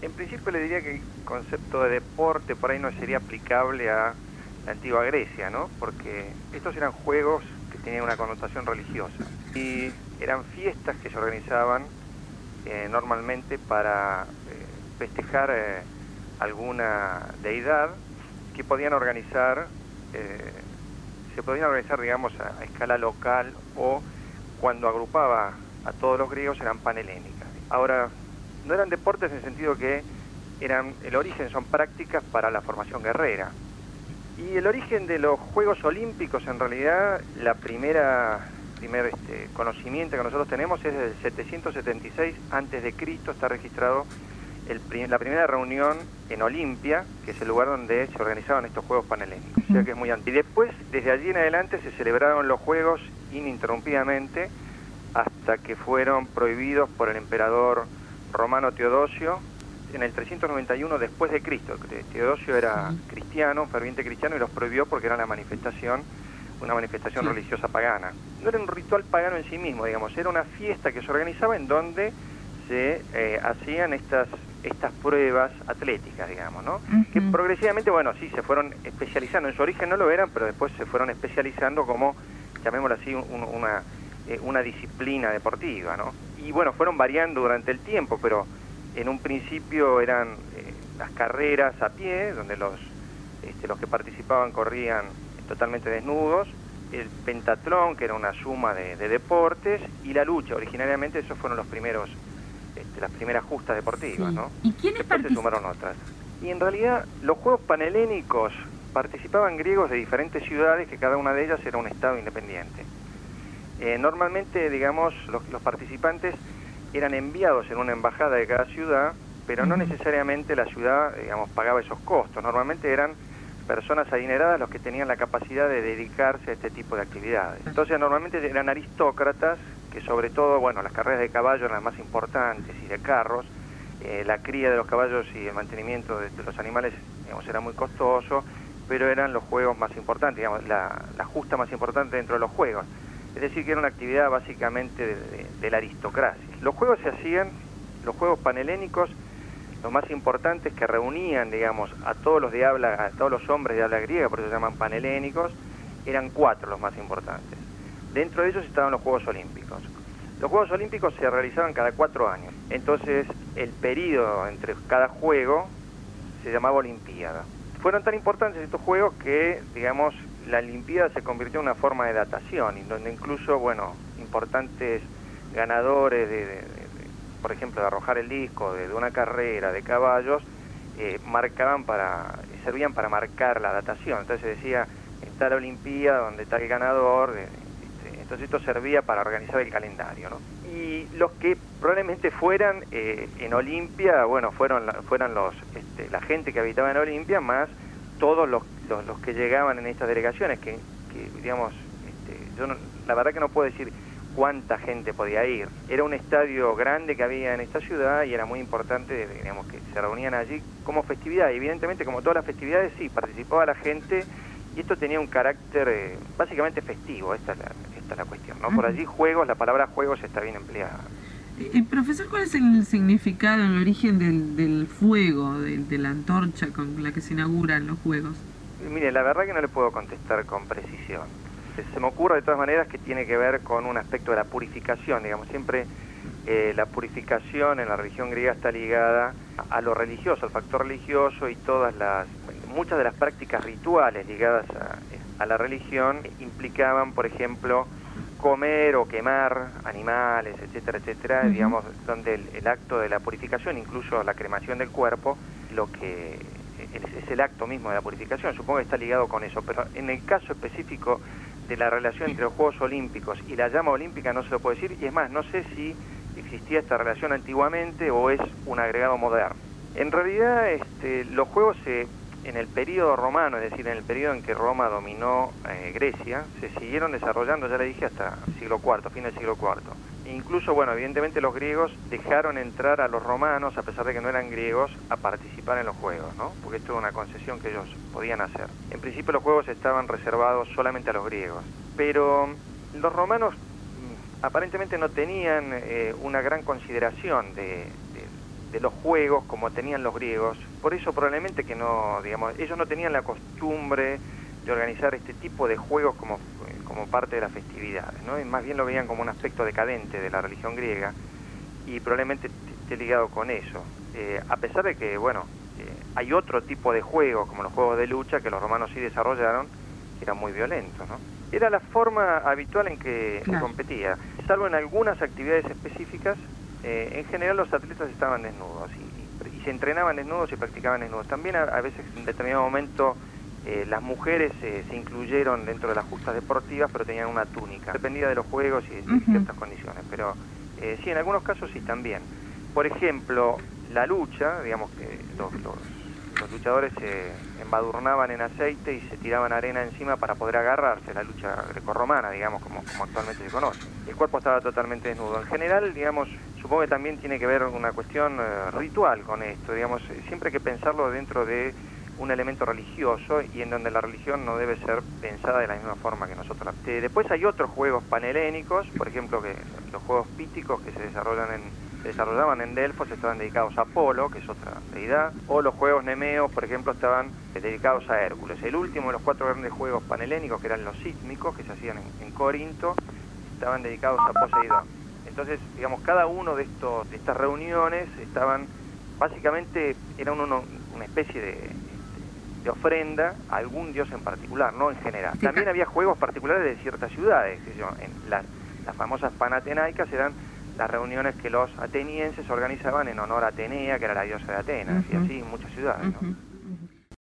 En principio le diría que el concepto de deporte por ahí no sería aplicable a la antigua Grecia, ¿no? Porque estos eran juegos que tenían una connotación religiosa y eran fiestas que se organizaban normalmente para festejar alguna deidad que podían organizar, digamos, a escala local, o cuando agrupaba a todos los griegos eran panhelénicas. Ahora, no eran deportes en el sentido que el origen son prácticas para la formación guerrera. Y el origen de los Juegos Olímpicos, en realidad, primer conocimiento que nosotros tenemos es del 776 a.C., está registrado la primera reunión en Olimpia, que es el lugar donde se organizaban estos Juegos Panhelénicos, o sea que es muy antiguo. Y después, desde allí en adelante, se celebraron los Juegos ininterrumpidamente hasta que fueron prohibidos por el emperador romano Teodosio en el 391 después de Cristo. Teodosio era cristiano, ferviente cristiano, y los prohibió porque era una manifestación religiosa pagana. No era un ritual pagano en sí mismo, digamos, era una fiesta que se organizaba en donde se hacían estas pruebas atléticas, digamos, ¿no? Que progresivamente, bueno, sí, se fueron especializando. En su origen no lo eran, pero después se fueron especializando como, llamémoslo así, una disciplina deportiva, ¿no? Y bueno, fueron variando durante el tiempo, pero en un principio eran las carreras a pie, donde los que participaban corrían totalmente desnudos, el pentatlón, que era una suma de deportes, y la lucha. Originariamente esos fueron las primeras justas deportivas, ¿no? ¿Y quiénes después se sumaron otras. Y en realidad los Juegos Panhelénicos participaban griegos de diferentes ciudades, que cada una de ellas era un estado independiente. Normalmente, digamos, los participantes eran enviados en una embajada de cada ciudad, pero no necesariamente la ciudad, digamos, pagaba esos costos. Normalmente eran personas adineradas los que tenían la capacidad de dedicarse a este tipo de actividades. Entonces, normalmente eran aristócratas, que sobre todo, bueno, las carreras de caballo eran las más importantes, y de carros. La cría de los caballos y el mantenimiento de los animales, digamos, era muy costoso, pero eran los juegos más importantes, digamos, la justa más importante dentro de los juegos. Es decir, que era una actividad básicamente de la aristocracia. Los juegos los Juegos Panhelénicos, los más importantes, que reunían, digamos, a todos los hombres de habla griega, por eso se llaman panhelénicos, eran 4 los más importantes. Dentro de ellos estaban los Juegos Olímpicos. Los Juegos Olímpicos se realizaban cada 4 años. Entonces, el periodo entre cada juego se llamaba Olimpiada. Fueron tan importantes estos juegos que, digamos, la Olimpiada se convirtió en una forma de datación, y donde incluso, bueno, importantes ganadores por ejemplo, de arrojar el disco, de una carrera de caballos, servían para marcar la datación. Entonces se decía, está la Olimpiada donde está el ganador, entonces esto servía para organizar el calendario, ¿no? Y los que probablemente fueran en Olimpia, bueno, fueron la gente que habitaba en Olimpia, más todos los que llegaban en estas delegaciones, que digamos, la verdad que no puedo decir cuánta gente podía ir. Era un estadio grande que había en esta ciudad y era muy importante, digamos, que se reunían allí como festividad. Y evidentemente, como todas las festividades, sí, participaba la gente, y esto tenía un carácter básicamente festivo. Esta es la cuestión, ¿no? Por allí la palabra juegos está bien empleada. Profesor, ¿cuál es el significado, el origen del fuego, de la antorcha con la que se inauguran los Juegos? Mire, la verdad que no le puedo contestar con precisión. Se me ocurre de todas maneras que tiene que ver con un aspecto de la purificación, digamos, siempre la purificación en la religión griega está ligada a lo religioso, al factor religioso, y muchas de las prácticas rituales ligadas a la religión implicaban, por ejemplo, comer o quemar animales, etcétera, etcétera, digamos, donde el acto de la purificación, incluso la cremación del cuerpo, es el acto mismo de la purificación. Supongo que está ligado con eso, pero en el caso específico de la relación entre los Juegos Olímpicos y la llama olímpica no se lo puede decir, y es más, no sé si existía esta relación antiguamente o es un agregado moderno. En realidad, los Juegos en el periodo romano, es decir, en el periodo en que Roma dominó Grecia, se siguieron desarrollando, ya le dije, hasta el siglo IV, fin del siglo IV. Incluso, bueno, evidentemente los griegos dejaron entrar a los romanos, a pesar de que no eran griegos, a participar en los Juegos, ¿no? Porque esto era una concesión que ellos podían hacer. En principio los Juegos estaban reservados solamente a los griegos, pero los romanos aparentemente no tenían una gran consideración de de los juegos como tenían los griegos. Por eso probablemente que no, digamos, ellos no tenían la costumbre de organizar este tipo de juegos como parte de las festividades, ¿no? Y más bien lo veían como un aspecto decadente de la religión griega, y probablemente esté ligado con eso. A pesar de que, bueno, hay otro tipo de juegos, como los juegos de lucha, que los romanos sí desarrollaron, que eran muy violentos, ¿no? Era la forma habitual en que competía. Salvo en algunas actividades específicas, en general los atletas estaban desnudos y se entrenaban desnudos y practicaban desnudos. También a veces en determinado momento las mujeres se incluyeron dentro de las justas deportivas, pero tenían una túnica. Dependía de los juegos y de ciertas condiciones, pero sí, en algunos casos sí también. Por ejemplo, la lucha, digamos que los luchadores se embadurnaban en aceite y se tiraban arena encima para poder agarrarse, la lucha grecorromana, digamos, como actualmente se conoce. El cuerpo estaba totalmente desnudo. En general, digamos, supongo que también tiene que ver una cuestión ritual con esto, digamos, siempre hay que pensarlo dentro de un elemento religioso y en donde la religión no debe ser pensada de la misma forma que nosotros. Después hay otros juegos panhelénicos, por ejemplo, que los juegos píticos que se desarrollaban en Delfos estaban dedicados a Apolo, que es otra deidad, o los juegos nemeos, por ejemplo, estaban dedicados a Hércules. El último de los 4 grandes juegos panhelénicos, que eran los sísmicos, que se hacían en Corinto, estaban dedicados a Poseidón. Entonces, digamos, cada uno de estas reuniones básicamente eran una especie de ofrenda a algún dios en particular, no en general. También había juegos particulares de ciertas ciudades, en las famosas panatenaicas eran las reuniones que los atenienses organizaban en honor a Atenea, que era la diosa de Atenas, y así en muchas ciudades, ¿no?